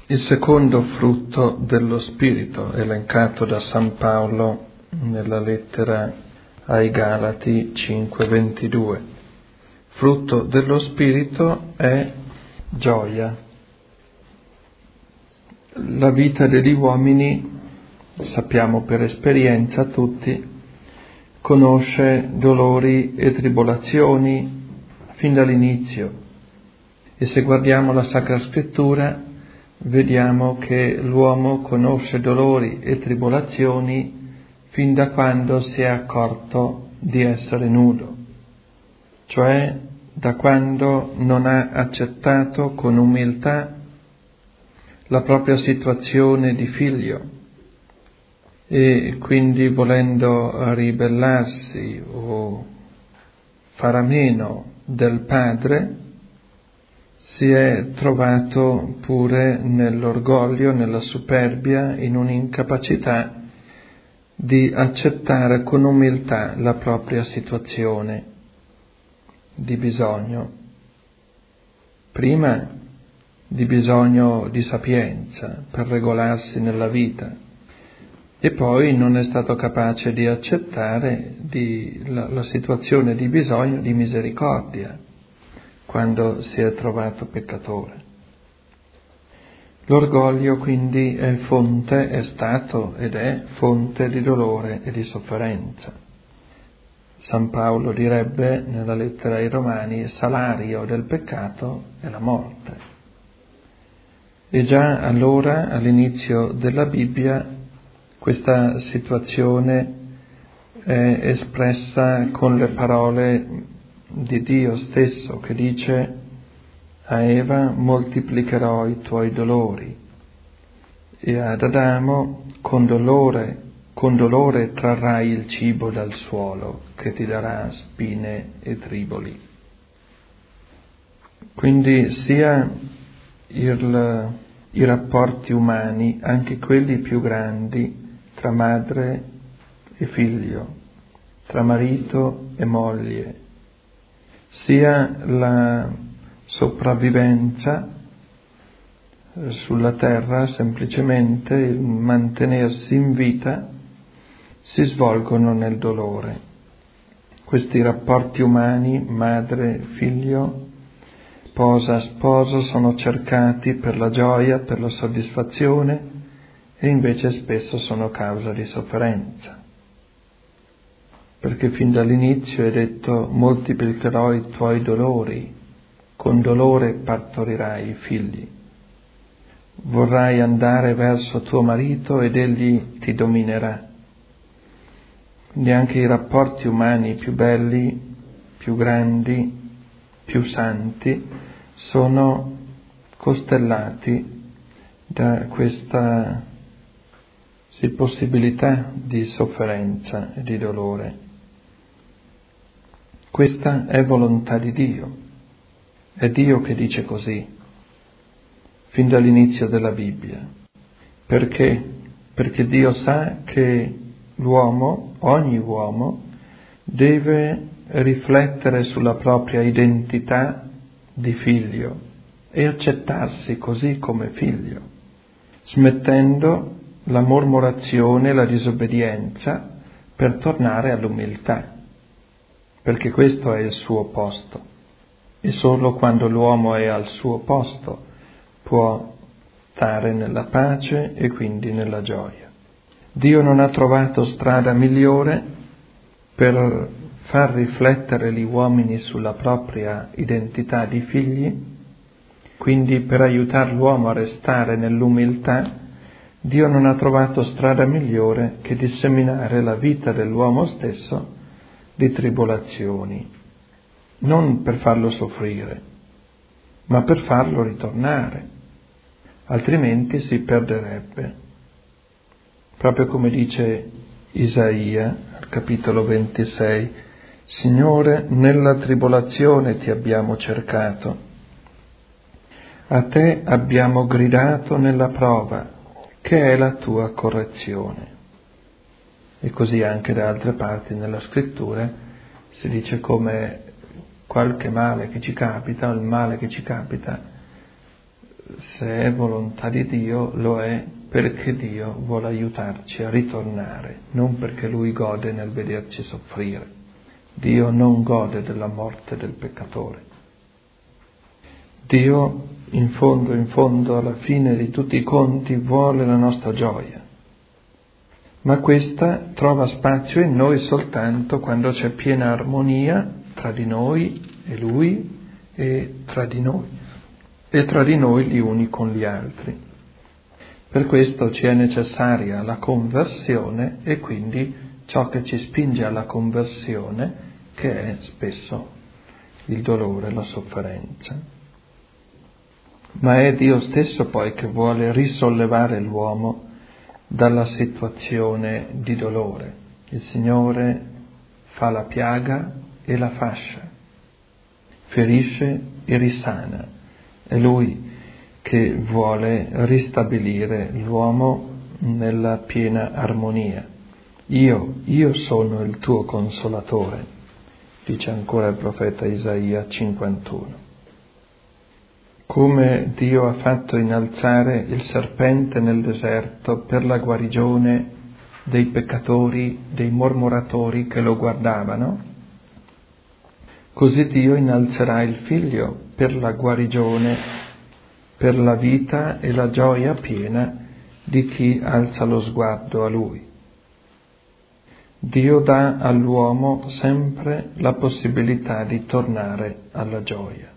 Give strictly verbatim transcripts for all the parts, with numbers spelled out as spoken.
Il secondo frutto dello Spirito, elencato da San Paolo nella lettera ai Galati cinque ventidue. Frutto dello Spirito è gioia. La vita degli uomini, sappiamo per esperienza tutti, conosce dolori e tribolazioni fin dall'inizio. E se guardiamo la Sacra Scrittura, vediamo che l'uomo conosce dolori e tribolazioni fin da quando si è accorto di essere nudo, cioè da quando non ha accettato con umiltà la propria situazione di figlio e quindi volendo ribellarsi o fare a meno del padre, si è trovato pure nell'orgoglio, nella superbia, in un'incapacità di accettare con umiltà la propria situazione di bisogno. Prima di bisogno di sapienza per regolarsi nella vita e poi non è stato capace di accettare di, la, la situazione di bisogno di misericordia quando si è trovato peccatore. L'orgoglio quindi è fonte, è stato ed è fonte di dolore e di sofferenza. San Paolo direbbe nella lettera ai Romani: il salario del peccato è la morte. E già allora, all'inizio della Bibbia, questa situazione è espressa con le parole di Dio stesso, che dice a Eva: moltiplicherò i tuoi dolori, e ad Adamo: con dolore, con dolore trarrai il cibo dal suolo, che ti darà spine e triboli. Quindi sia il, i rapporti umani, anche quelli più grandi, tra madre e figlio, tra marito e moglie, sia la sopravvivenza sulla terra, semplicemente il mantenersi in vita, si svolgono nel dolore. Questi rapporti umani, madre, figlio, sposa, sposo, sono cercati per la gioia, per la soddisfazione, e invece spesso sono causa di sofferenza. Perché fin dall'inizio è detto: moltiplicherò i tuoi dolori, con dolore partorirai i figli. Vorrai andare verso tuo marito ed egli ti dominerà. Quindi anche i rapporti umani più belli, più grandi, più santi, sono costellati da questa sì, possibilità di sofferenza e di dolore. Questa è volontà di Dio, è Dio che dice così, fin dall'inizio della Bibbia. Perché? Perché Dio sa che l'uomo, ogni uomo, deve riflettere sulla propria identità di figlio e accettarsi così come figlio, smettendo la mormorazione, la disobbedienza, per tornare all'umiltà, perché questo è il suo posto. E solo quando l'uomo è al suo posto può stare nella pace e quindi nella gioia. Dio non ha trovato strada migliore per far riflettere gli uomini sulla propria identità di figli, quindi per aiutare l'uomo a restare nell'umiltà. Dio non ha trovato strada migliore che disseminare la vita dell'uomo stesso di tribolazioni, non per farlo soffrire, ma per farlo ritornare, altrimenti si perderebbe. Proprio come dice Isaia, al capitolo ventisei: Signore, nella tribolazione ti abbiamo cercato, a te abbiamo gridato nella prova, che è la tua correzione. E così anche da altre parti nella Scrittura si dice come qualche male che ci capita, o il male che ci capita, se è volontà di Dio, lo è perché Dio vuole aiutarci a ritornare, non perché Lui gode nel vederci soffrire. Dio non gode della morte del peccatore. Dio, in fondo, in fondo, alla fine di tutti i conti, vuole la nostra gioia. Ma questa trova spazio in noi soltanto quando c'è piena armonia tra di noi e Lui e tra di noi, e tra di noi gli uni con gli altri. Per questo ci è necessaria la conversione e quindi ciò che ci spinge alla conversione, che è spesso il dolore, la sofferenza. Ma è Dio stesso poi che vuole risollevare l'uomo dalla situazione di dolore. Il Signore fa la piaga e la fascia, ferisce e risana. È Lui che vuole ristabilire l'uomo nella piena armonia. Io, io sono il tuo consolatore, dice ancora il profeta Isaia cinquantuno. Come Dio ha fatto innalzare il serpente nel deserto per la guarigione dei peccatori, dei mormoratori che lo guardavano, così Dio innalzerà il Figlio per la guarigione, per la vita e la gioia piena di chi alza lo sguardo a Lui. Dio dà all'uomo sempre la possibilità di tornare alla gioia.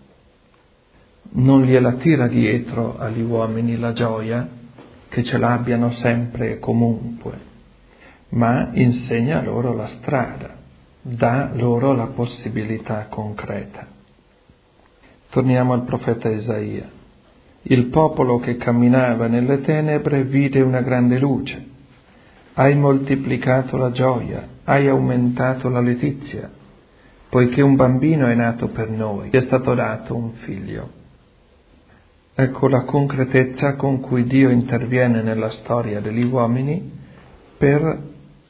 Non gliela tira dietro agli uomini la gioia, che ce l'abbiano sempre e comunque, ma insegna loro la strada, dà loro la possibilità concreta. Torniamo al profeta Isaia. Il popolo che camminava nelle tenebre vide una grande luce. Hai moltiplicato la gioia, hai aumentato la letizia, poiché un bambino è nato per noi, è stato dato un figlio. Ecco la concretezza con cui Dio interviene nella storia degli uomini per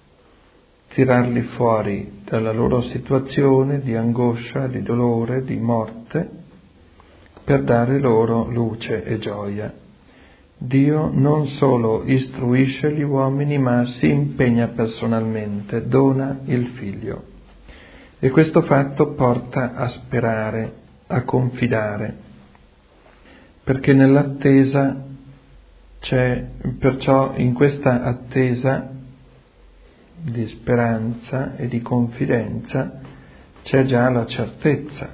tirarli fuori dalla loro situazione di angoscia, di dolore, di morte, per dare loro luce e gioia. Dio non solo istruisce gli uomini, ma si impegna personalmente, dona il Figlio. E questo fatto porta a sperare, a confidare, perché nell'attesa c'è, perciò in questa attesa di speranza e di confidenza c'è già la certezza,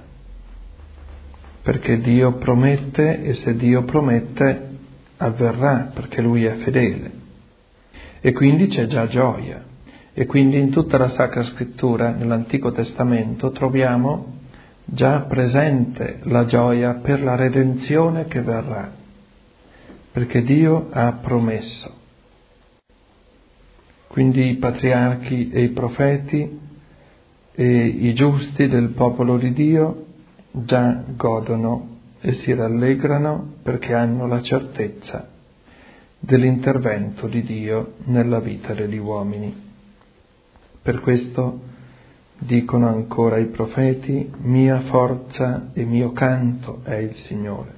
perché Dio promette e se Dio promette avverrà, perché Lui è fedele. E quindi c'è già gioia. E quindi in tutta la Sacra Scrittura, nell'Antico Testamento, troviamo già presente la gioia per la redenzione che verrà, perché Dio ha promesso. Quindi i patriarchi e i profeti e i giusti del popolo di Dio già godono e si rallegrano perché hanno la certezza dell'intervento di Dio nella vita degli uomini. Per questo dicono ancora i profeti: mia forza e mio canto è il Signore.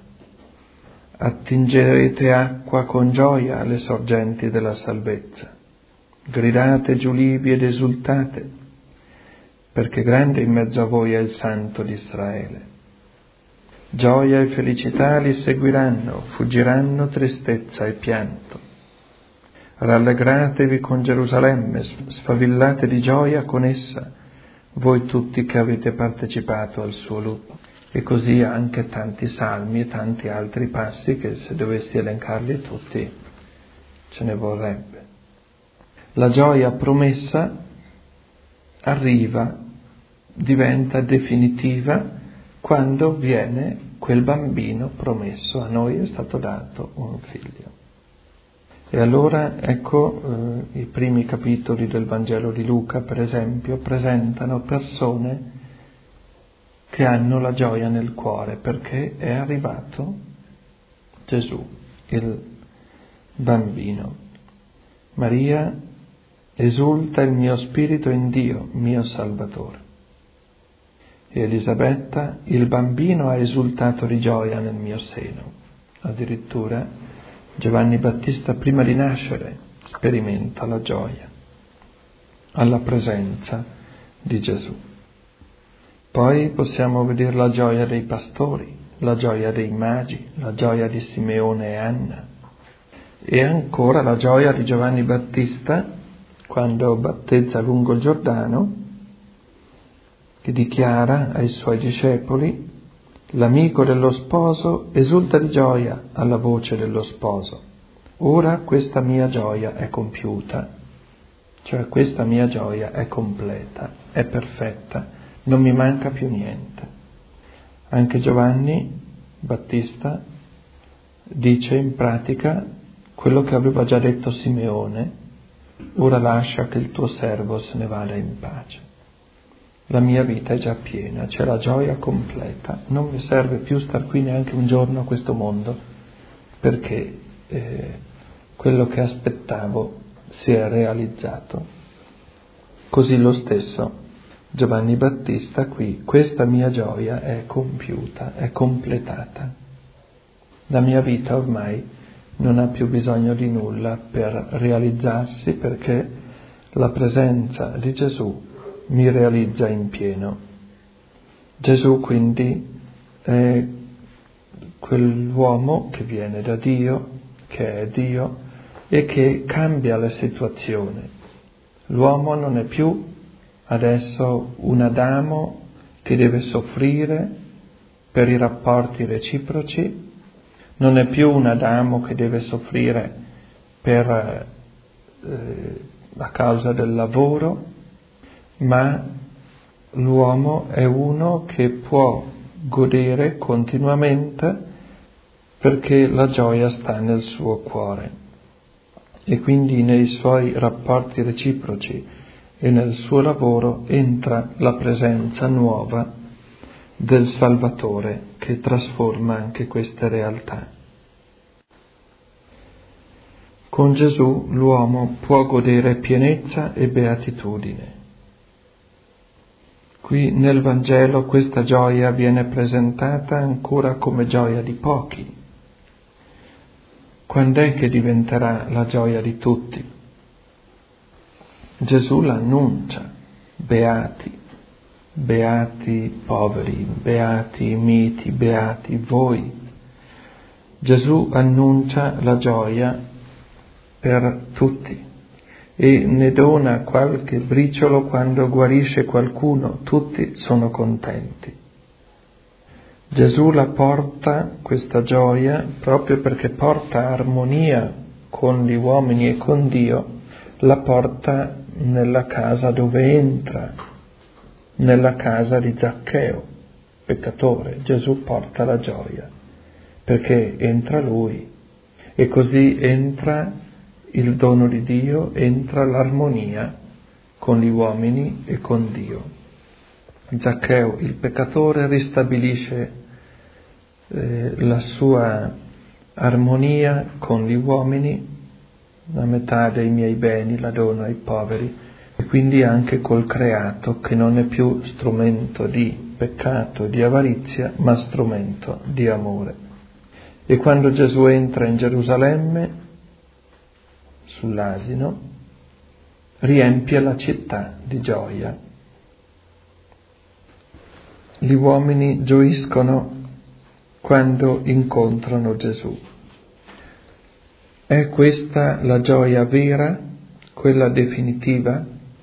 Attingerete acqua con gioia alle sorgenti della salvezza. Gridate giulivi ed esultate, perché grande in mezzo a voi è il Santo di Israele. Gioia e felicità li seguiranno, fuggiranno tristezza e pianto. Rallegratevi con Gerusalemme, sfavillate di gioia con essa, voi tutti che avete partecipato al suo lutto. E così anche tanti salmi e tanti altri passi che, se dovessi elencarli tutti, ce ne vorrebbe. La gioia promessa arriva, diventa definitiva quando viene quel bambino promesso. A noi è stato dato un figlio. E allora, ecco, eh, i primi capitoli del Vangelo di Luca, per esempio, presentano persone che hanno la gioia nel cuore perché è arrivato Gesù, il bambino. Maria: esulta il mio spirito in Dio, mio Salvatore. E Elisabetta: il bambino ha esultato di gioia nel mio seno. Addirittura Giovanni Battista prima di nascere sperimenta la gioia alla presenza di Gesù. Poi possiamo vedere la gioia dei pastori, la gioia dei magi, la gioia di Simeone e Anna e ancora la gioia di Giovanni Battista quando battezza lungo il Giordano, che dichiara ai suoi discepoli: l'amico dello sposo esulta di gioia alla voce dello sposo. Ora questa mia gioia è compiuta, cioè questa mia gioia è completa, è perfetta, non mi manca più niente. Anche Giovanni Battista dice in pratica quello che aveva già detto Simeone: ora lascia che il tuo servo se ne vada in pace. La mia vita è già piena, c'è la gioia completa, non mi serve più star qui neanche un giorno a questo mondo, perché eh, quello che aspettavo si è realizzato. Così lo stesso Giovanni Battista qui: questa mia gioia è compiuta, è completata. La mia vita ormai non ha più bisogno di nulla per realizzarsi, perché la presenza di Gesù mi realizza in pieno. Gesù quindi è quell'uomo che viene da Dio, che è Dio e che cambia la situazione. L'uomo non è più adesso un Adamo che deve soffrire per i rapporti reciproci, non è più un Adamo che deve soffrire per eh, a causa del lavoro, ma l'uomo è uno che può godere continuamente perché la gioia sta nel suo cuore e quindi nei suoi rapporti reciproci e nel suo lavoro entra la presenza nuova del Salvatore che trasforma anche queste realtà. Con Gesù l'uomo può godere pienezza e beatitudine. Qui nel Vangelo questa gioia viene presentata ancora come gioia di pochi. Quando è che diventerà la gioia di tutti? Gesù l'annuncia: beati, beati poveri, beati miti, beati voi. Gesù annuncia la gioia per tutti e ne dona qualche briciolo quando guarisce qualcuno, tutti sono contenti. Gesù la porta, questa gioia, proprio perché porta armonia con gli uomini e con Dio, la porta nella casa dove entra, nella casa di Zaccheo, peccatore. Gesù porta la gioia, perché entra lui e così entra il dono di Dio, entra l'armonia con gli uomini e con Dio. Zaccheo, il peccatore, ristabilisce eh, la sua armonia con gli uomini: la metà dei miei beni la dono ai poveri, e quindi anche col creato, che non è più strumento di peccato e di avarizia, ma strumento di amore. E quando Gesù entra in Gerusalemme sull'asino, riempie la città di gioia. Gli uomini gioiscono quando incontrano Gesù. È questa la gioia vera, quella definitiva?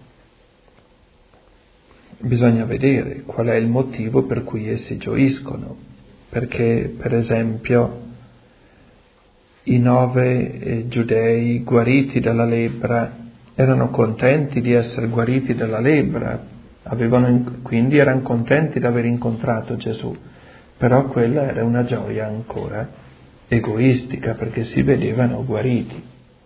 Bisogna vedere qual è il motivo per cui essi gioiscono, perché per esempio i nove eh, giudei guariti dalla lebbra erano contenti di essere guariti dalla lebbra, avevano, quindi erano contenti di aver incontrato Gesù, però quella era una gioia ancora egoistica, perché si vedevano guariti.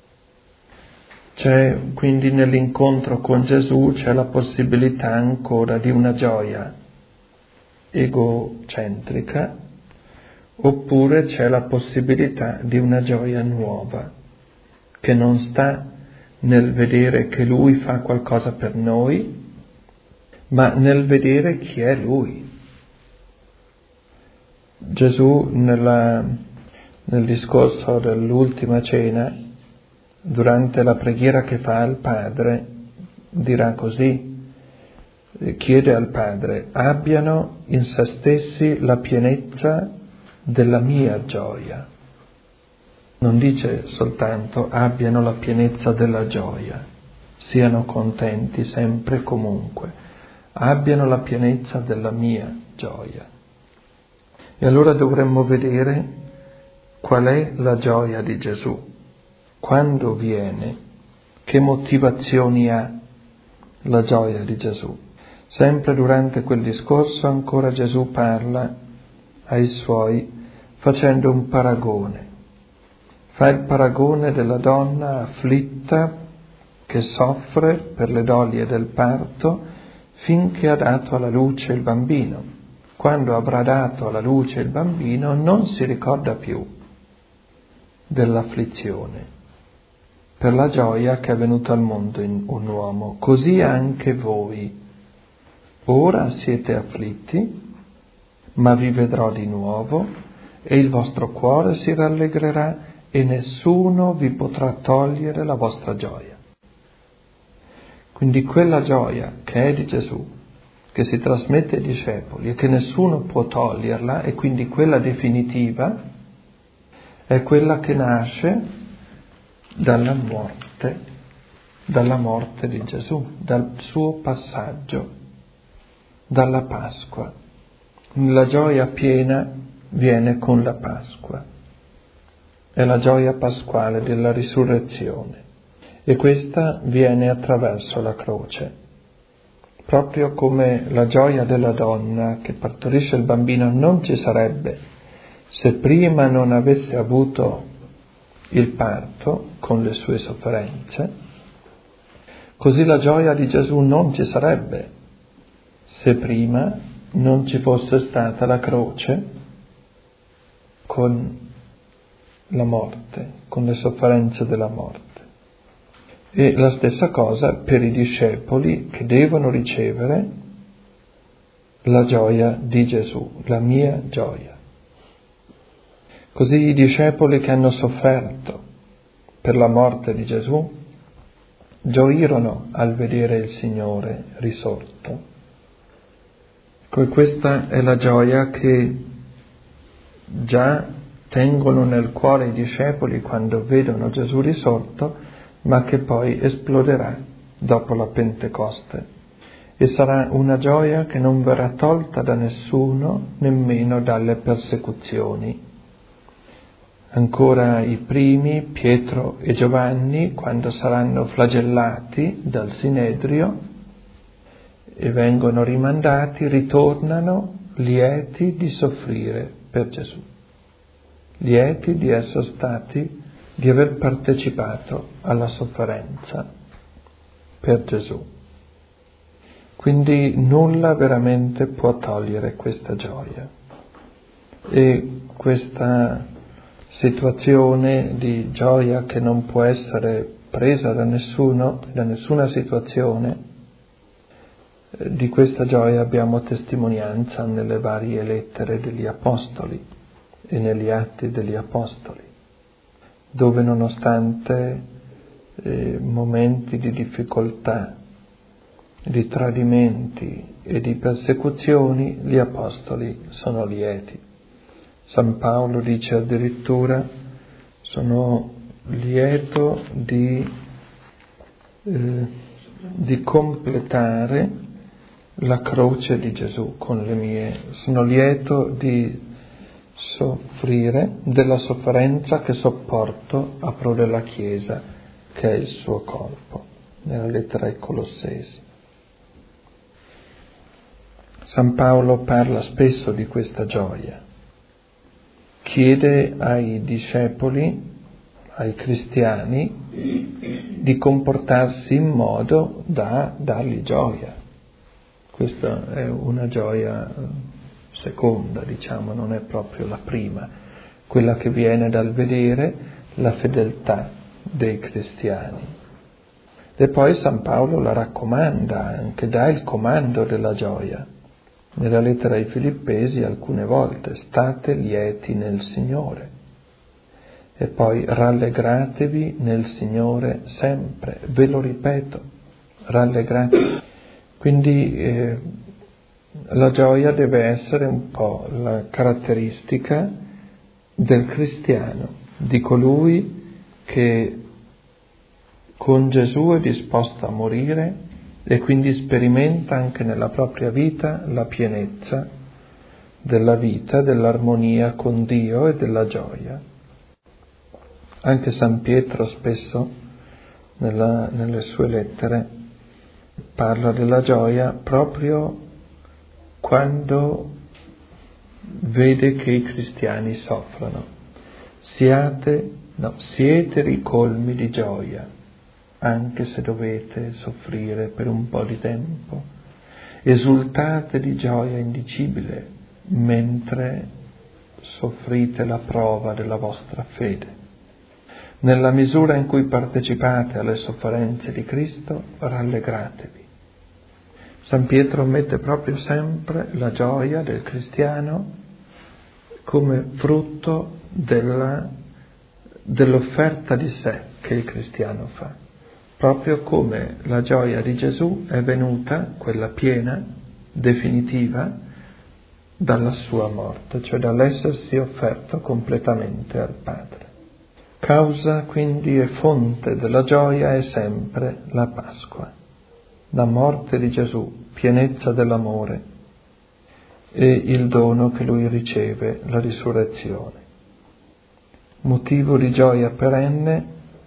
C'è quindi nell'incontro con Gesù c'è la possibilità ancora di una gioia egocentrica, oppure c'è la possibilità di una gioia nuova, che non sta nel vedere che Lui fa qualcosa per noi, ma nel vedere chi è Lui. Gesù nella, nel discorso dell'ultima cena, durante la preghiera che fa al Padre, dirà così, chiede al Padre: abbiano in se stessi la pienezza della mia gioia. Non dice soltanto abbiano la pienezza della gioia, siano contenti sempre e comunque, abbiano la pienezza della mia gioia. E allora dovremmo vedere qual è la gioia di Gesù, quando viene, che motivazioni ha la gioia di Gesù. Sempre durante quel discorso ancora Gesù parla ai Suoi facendo un paragone. Fa il paragone della donna afflitta che soffre per le doglie del parto finché ha dato alla luce il bambino. Quando avrà dato alla luce il bambino non si ricorda più dell'afflizione, per la gioia che è venuta al mondo in un uomo. Così anche voi. Ora siete afflitti, ma vi vedrò di nuovo e il vostro cuore si rallegrerà e nessuno vi potrà togliere la vostra gioia. Quindi quella gioia che è di Gesù, che si trasmette ai discepoli e che nessuno può toglierla, e quindi quella definitiva, è quella che nasce dalla morte, dalla morte di Gesù, dal suo passaggio, dalla Pasqua. La gioia piena viene con la Pasqua, è la gioia pasquale della risurrezione, e questa viene attraverso la croce. Proprio come la gioia della donna che partorisce il bambino non ci sarebbe se prima non avesse avuto il parto con le sue sofferenze, così la gioia di Gesù non ci sarebbe se prima non ci fosse stata la croce con la morte, con le sofferenze della morte. E la stessa cosa per i discepoli che devono ricevere la gioia di Gesù, la mia gioia. Così i discepoli che hanno sofferto per la morte di Gesù gioirono al vedere il Signore risorto. Questa è la gioia che già tengono nel cuore i discepoli quando vedono Gesù risorto, ma che poi esploderà dopo la Pentecoste, e sarà una gioia che non verrà tolta da nessuno, nemmeno dalle persecuzioni. Ancora i primi, Pietro e Giovanni, quando saranno flagellati dal Sinedrio e vengono rimandati, ritornano lieti di soffrire per Gesù, lieti di essere stati, di aver partecipato alla sofferenza per Gesù. Quindi nulla veramente può togliere questa gioia. E questa situazione di gioia che non può essere presa da nessuno, da nessuna situazione, di questa gioia abbiamo testimonianza nelle varie lettere degli Apostoli e negli atti degli Apostoli, dove nonostante eh, momenti di difficoltà, di tradimenti e di persecuzioni, gli Apostoli sono lieti. San Paolo dice addirittura: sono lieto di, eh, di completare la croce di Gesù con le mie, sono lieto di soffrire della sofferenza che sopporto a pro della Chiesa, che è il suo corpo, nella lettera ai Colossesi. San Paolo parla spesso di questa gioia, chiede ai discepoli, ai cristiani, di comportarsi in modo da dargli gioia. Questa è una gioia seconda, diciamo, non è proprio la prima, quella che viene dal vedere la fedeltà dei cristiani. E poi San Paolo la raccomanda, anche dà il comando della gioia. Nella lettera ai Filippesi alcune volte: state lieti nel Signore. E poi rallegratevi nel Signore sempre, ve lo ripeto, rallegratevi. Quindi eh, la gioia deve essere un po' la caratteristica del cristiano, di colui che con Gesù è disposto a morire e quindi sperimenta anche nella propria vita la pienezza della vita, dell'armonia con Dio e della gioia. Anche San Pietro spesso nella, nelle sue lettere parla della gioia proprio quando vede che i cristiani soffrono. Siate, no, siete ricolmi di gioia, anche se dovete soffrire per un po' di tempo. Esultate di gioia indicibile mentre soffrite la prova della vostra fede. Nella misura in cui partecipate alle sofferenze di Cristo, rallegratevi. San Pietro mette proprio sempre la gioia del cristiano come frutto della, dell'offerta di sé che il cristiano fa. Proprio come la gioia di Gesù è venuta, quella piena, definitiva, dalla sua morte, cioè dall'essersi offerto completamente al Padre. Causa quindi e fonte della gioia è sempre la Pasqua, la morte di Gesù, pienezza dell'amore e il dono che lui riceve, la risurrezione. Motivo di gioia perenne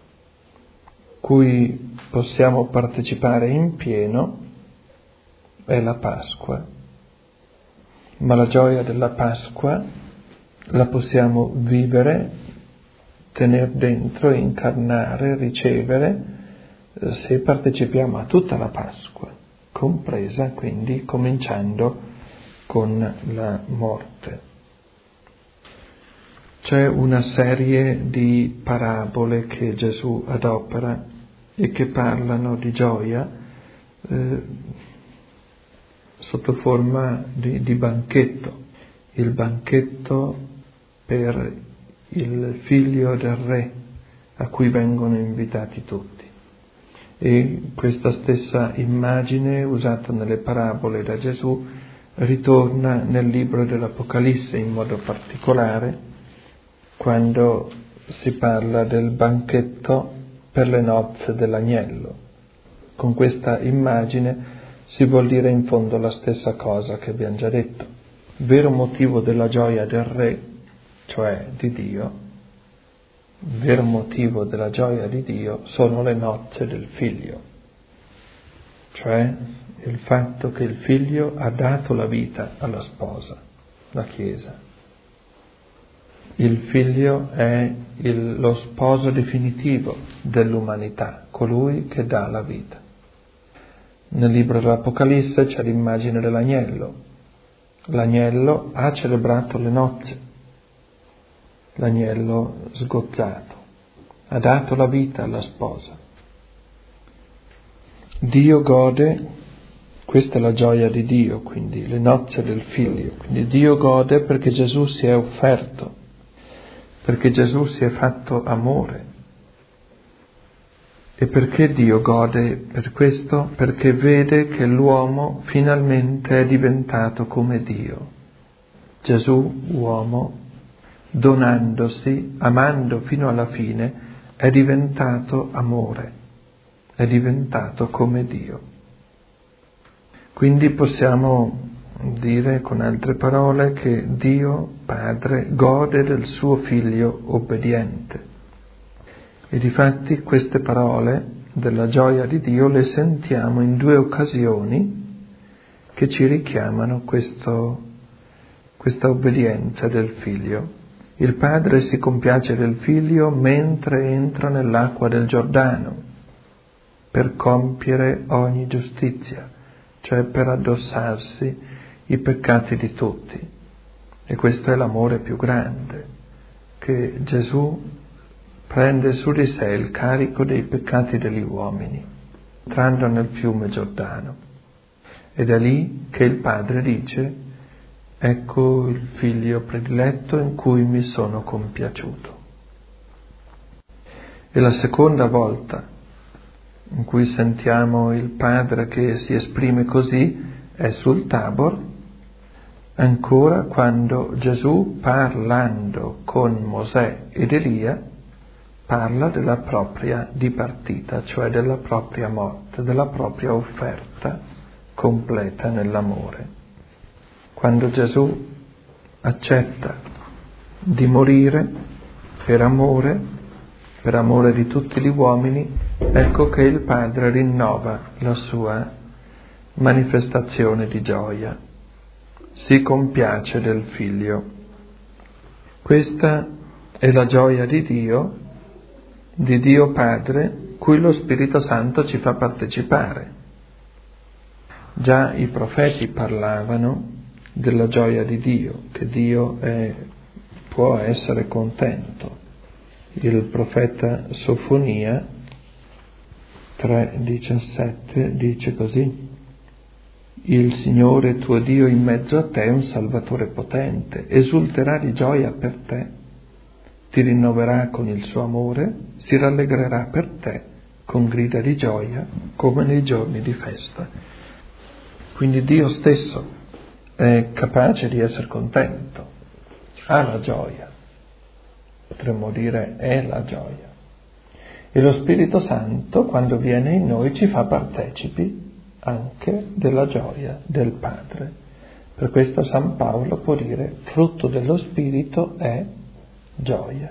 cui possiamo partecipare in pieno è la Pasqua, ma la gioia della Pasqua la possiamo vivere, tenere dentro, incarnare, ricevere, se partecipiamo a tutta la Pasqua, compresa quindi cominciando con la morte. C'è una serie di parabole che Gesù adopera e che parlano di gioia eh, sotto forma di, di banchetto, il banchetto per il figlio del re a cui vengono invitati tutti. E questa stessa immagine usata nelle parabole da Gesù ritorna nel libro dell'Apocalisse in modo particolare quando si parla del banchetto per le nozze dell'agnello. Con questa immagine si vuol dire in fondo la stessa cosa che abbiamo già detto. Il vero motivo della gioia del re, cioè di Dio, il vero motivo della gioia di Dio sono le nozze del figlio, cioè il fatto che il figlio ha dato la vita alla sposa, la Chiesa. Il figlio è il, lo sposo definitivo dell'umanità, colui che dà la vita. Nel libro dell'Apocalisse c'è l'immagine dell'agnello. L'agnello ha celebrato le nozze, l'agnello sgozzato, ha dato la vita alla sposa. Dio gode, questa è la gioia di Dio, quindi le nozze del figlio, quindi Dio gode perché Gesù si è offerto, perché Gesù si è fatto amore. E perché Dio gode per questo? Perché vede che l'uomo finalmente è diventato come Dio. Gesù, uomo, donandosi, amando fino alla fine, è diventato amore, è diventato come Dio. Quindi possiamo dire con altre parole che Dio Padre gode del suo figlio obbediente. E difatti queste parole della gioia di Dio le sentiamo in due occasioni che ci richiamano questo, questa obbedienza del figlio. Il padre si compiace del figlio mentre entra nell'acqua del Giordano per compiere ogni giustizia, cioè per addossarsi i peccati di tutti. E questo è l'amore più grande, che Gesù prende su di sé il carico dei peccati degli uomini, entrando nel fiume Giordano. Ed è lì che il Padre dice: ecco il figlio prediletto in cui mi sono compiaciuto. E la seconda volta in cui sentiamo il Padre che si esprime così è sul Tabor, ancora quando Gesù, parlando con Mosè ed Elia, parla della propria dipartita, cioè della propria morte, della propria offerta completa nell'amore. Quando Gesù accetta di morire per amore, per amore di tutti gli uomini, ecco che il Padre rinnova la sua manifestazione di gioia. Si compiace del Figlio. Questa è la gioia di Dio, di Dio Padre, cui lo Spirito Santo ci fa partecipare. Già i profeti parlavano della gioia di Dio, che Dio è, può essere contento. Il profeta Sofonia tre diciassette dice così: il Signore tuo Dio in mezzo a te è un Salvatore potente, esulterà di gioia per te, ti rinnoverà con il suo amore, si rallegrerà per te con grida di gioia come nei giorni di festa. Quindi Dio stesso è capace di essere contento, ha la gioia, potremmo dire è la gioia. E lo Spirito Santo, quando viene in noi, ci fa partecipi anche della gioia del Padre. Per questo San Paolo può dire: frutto dello Spirito è gioia.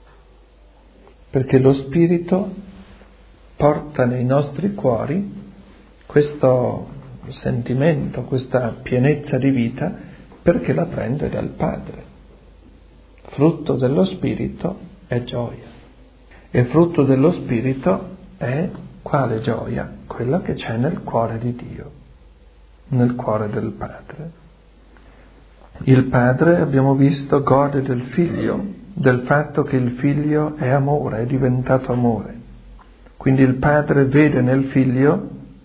Perché lo Spirito porta nei nostri cuori questo sentimento, questa pienezza di vita, perché la prende dal Padre. Frutto dello Spirito è gioia. E frutto dello Spirito è quale gioia? Quella che c'è nel cuore di Dio, nel cuore del Padre. Il Padre, abbiamo visto, gode del Figlio, del fatto che il Figlio è amore, è diventato amore. Quindi il Padre vede nel Figlio,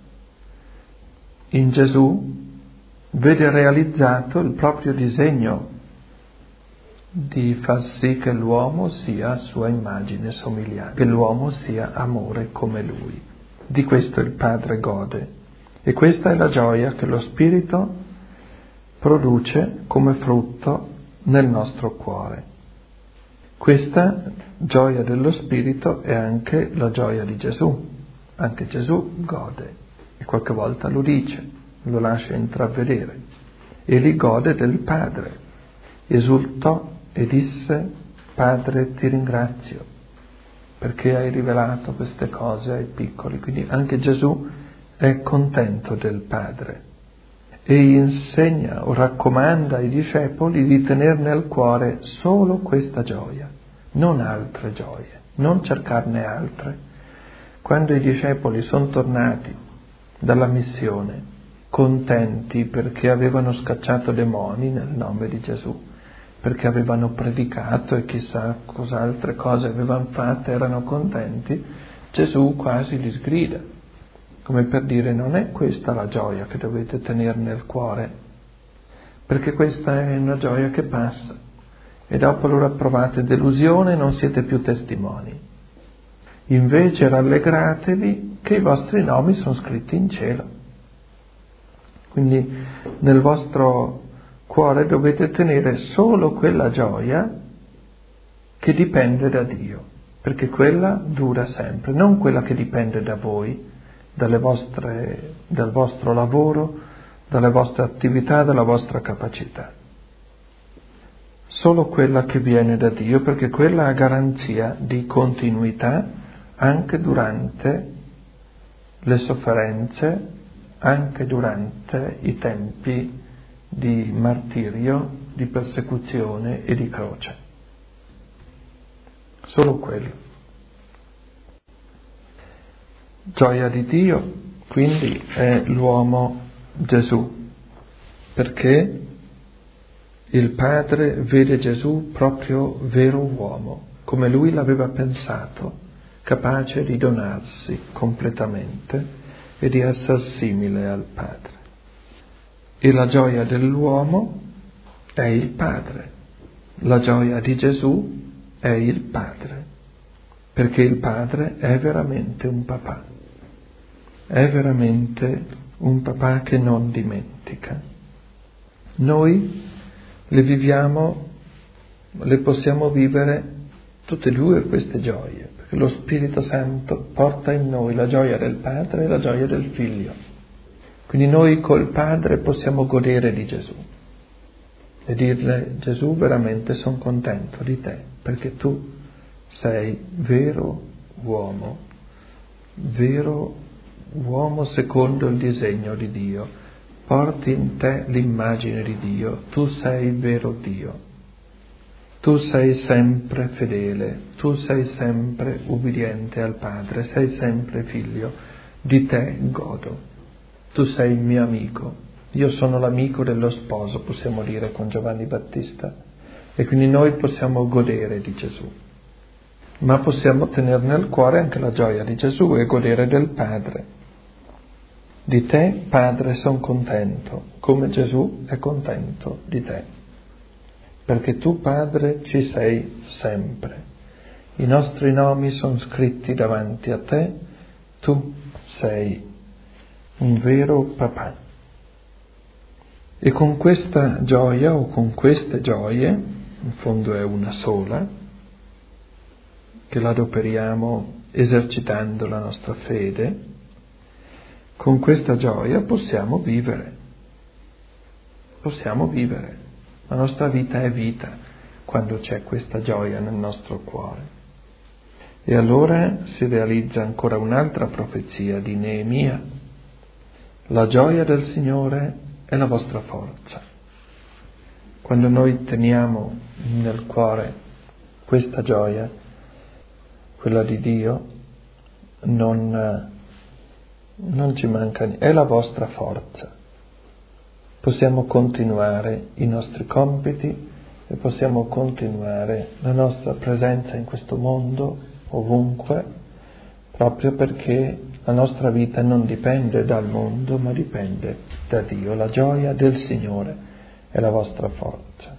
in Gesù, vede realizzato il proprio disegno di far sì che l'uomo sia a sua immagine e somiglianza, che l'uomo sia amore come lui. Di questo il Padre gode. E questa è la gioia che lo Spirito produce come frutto nel nostro cuore. Questa gioia dello Spirito è anche la gioia di Gesù. Anche Gesù gode e qualche volta lo dice, lo lascia intravedere. Egli gode del Padre. Esultò e disse: Padre, ti ringrazio perché hai rivelato queste cose ai piccoli. Quindi anche Gesù è contento del Padre e insegna o raccomanda ai discepoli di tenere nel cuore solo questa gioia, non altre gioie, non cercarne altre. Quando i discepoli sono tornati dalla missione, contenti perché avevano scacciato demoni nel nome di Gesù, perché avevano predicato e chissà cosa altre cose avevano fatte, erano contenti, Gesù quasi li sgrida, come per dire: non è questa la gioia che dovete tenere nel cuore, perché questa è una gioia che passa e dopo allora provate delusione e non siete più testimoni. Invece rallegratevi che i vostri nomi sono scritti in cielo. Quindi nel vostro cuore dovete tenere solo quella gioia che dipende da Dio, perché quella dura sempre, non quella che dipende da voi, dalle vostre, dal vostro lavoro, dalle vostre attività, dalla vostra capacità. Solo quella che viene da Dio, perché quella ha garanzia di continuità anche durante le sofferenze, anche durante i tempi di martirio, di persecuzione e di croce. Solo quello. Gioia di Dio, quindi, è l'uomo Gesù, perché il Padre vede Gesù proprio vero uomo, come lui l'aveva pensato, capace di donarsi completamente e di essere simile al Padre. E la gioia dell'uomo è il Padre, la gioia di Gesù è il Padre. perché il Padre è veramente un papà, è veramente un papà che non dimentica. Noi le viviamo, le possiamo vivere tutte e due queste gioie, perché lo Spirito Santo porta in noi la gioia del Padre e la gioia del Figlio. Quindi noi col Padre possiamo godere di Gesù e dirle: Gesù, veramente sono contento di te, perché tu sei vero uomo, vero uomo secondo il disegno di Dio, porti in te l'immagine di Dio, tu sei vero Dio, tu sei sempre fedele, tu sei sempre ubbidiente al Padre, sei sempre figlio, di te godo, tu sei il mio amico, io sono l'amico dello sposo, possiamo dire con Giovanni Battista, e quindi noi possiamo godere di Gesù, ma possiamo tenere nel cuore anche la gioia di Gesù e godere del Padre. Di te, Padre, sono contento, come Gesù è contento di te, perché tu, Padre, ci sei sempre. I nostri nomi sono scritti davanti a te, tu sei un vero papà. E con questa gioia, o con queste gioie, in fondo è una sola, che l'adoperiamo esercitando la nostra fede, con questa gioia possiamo vivere, possiamo vivere. La nostra vita è vita quando c'è questa gioia nel nostro cuore. E allora si realizza ancora un'altra profezia di Neemia: la gioia del Signore è la vostra forza. Quando noi teniamo nel cuore questa gioia, quella di Dio, non, non ci manca niente, è la vostra forza. Possiamo continuare i nostri compiti e possiamo continuare la nostra presenza in questo mondo, ovunque, proprio perché la nostra vita non dipende dal mondo, ma dipende da Dio. La gioia del Signore è la vostra forza.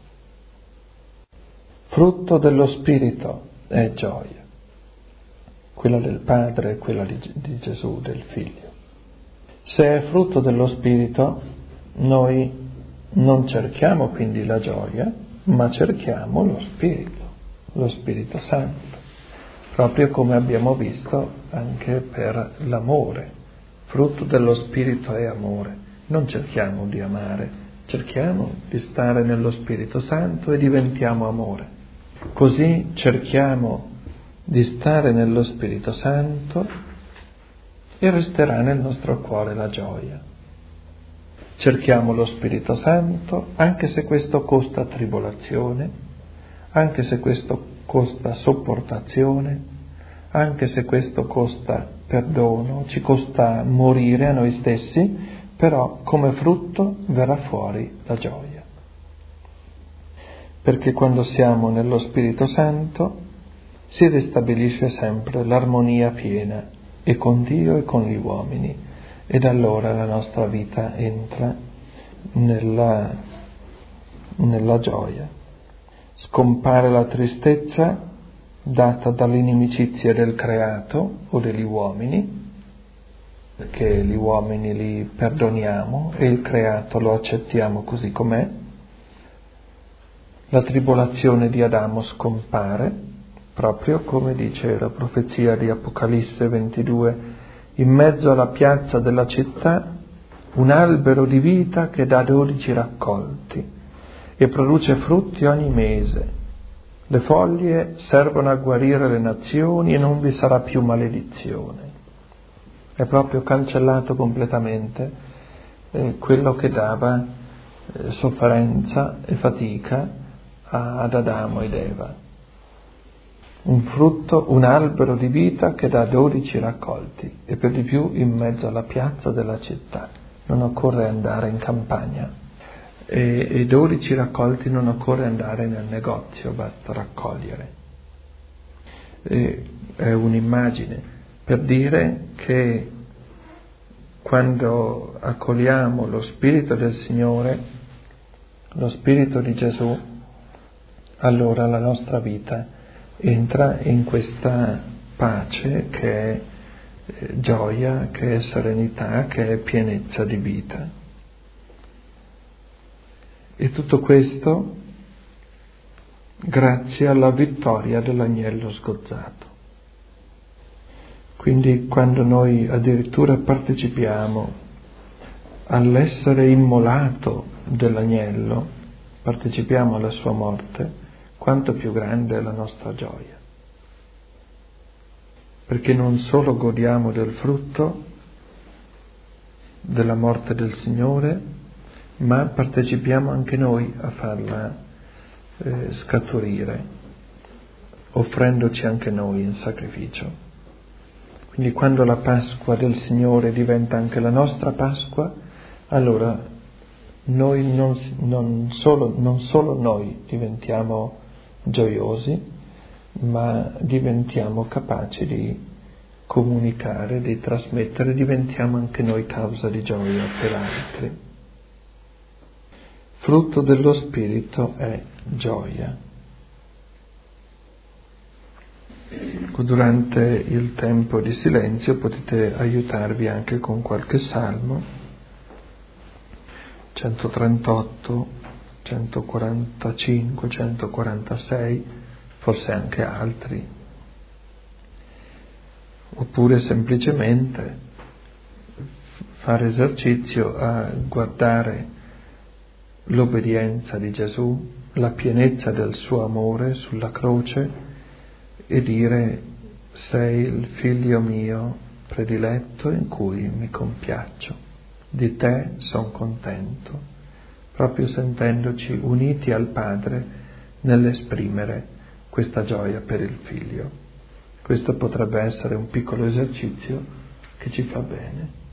Frutto dello Spirito è gioia, quella del Padre e quella di, di Gesù, del Figlio. Se è frutto dello Spirito, noi non cerchiamo quindi la gioia, ma cerchiamo lo Spirito, lo Spirito Santo, proprio come abbiamo visto anche per l'amore. Frutto dello Spirito è amore. Non cerchiamo di amare, cerchiamo di stare nello Spirito Santo e diventiamo amore. Così cerchiamo di stare nello Spirito Santo e resterà nel nostro cuore la gioia. Cerchiamo lo Spirito Santo anche se questo costa tribolazione, anche se questo costa sopportazione, anche se questo costa perdono, ci costa morire a noi stessi, però come frutto verrà fuori la gioia. Perché quando siamo nello Spirito Santo si ristabilisce sempre l'armonia piena e con Dio e con gli uomini, ed allora la nostra vita entra nella, nella gioia. Scompare la tristezza data dall'inimicizia del creato o degli uomini, perché gli uomini li perdoniamo e il creato lo accettiamo così com'è. La tribolazione di Adamo scompare, proprio come dice la profezia di Apocalisse ventidue: in mezzo alla piazza della città un albero di vita che dà dodici raccolti e produce frutti ogni mese. Le foglie servono a guarire le nazioni e non vi sarà più maledizione. È proprio cancellato completamente eh, quello che dava eh, sofferenza e fatica a, ad Adamo ed Eva. Un frutto, un albero di vita che dà dodici raccolti e per di più in mezzo alla piazza della città. Non occorre andare in campagna e, e dodici raccolti non occorre andare nel negozio, basta raccogliere. E è un'immagine per dire che quando accogliamo lo Spirito del Signore, lo Spirito di Gesù, allora la nostra vita entra in questa pace, che è eh, gioia, che è serenità, che è pienezza di vita. E tutto questo grazie alla vittoria dell'agnello sgozzato. Quindi quando noi addirittura partecipiamo all'essere immolato dell'agnello, partecipiamo alla sua morte, quanto più grande è la nostra gioia. Perché non solo godiamo del frutto della morte del Signore, ma partecipiamo anche noi a farla eh, scaturire, offrendoci anche noi in sacrificio. Quindi quando la Pasqua del Signore diventa anche la nostra Pasqua, allora noi non, non, solo, non solo noi diventiamo gioiosi, ma diventiamo capaci di comunicare, di trasmettere, diventiamo anche noi causa di gioia per altri. Frutto dello Spirito è gioia. Durante il tempo di silenzio potete aiutarvi anche con qualche salmo, centotrentotto, centoquarantacinque, centoquarantasei, forse anche altri. Oppure semplicemente fare esercizio a guardare l'obbedienza di Gesù, la pienezza del suo amore sulla croce e dire: sei il figlio mio prediletto in cui mi compiaccio, di te son contento, proprio sentendoci uniti al Padre nell'esprimere questa gioia per il figlio. Questo potrebbe essere un piccolo esercizio che ci fa bene.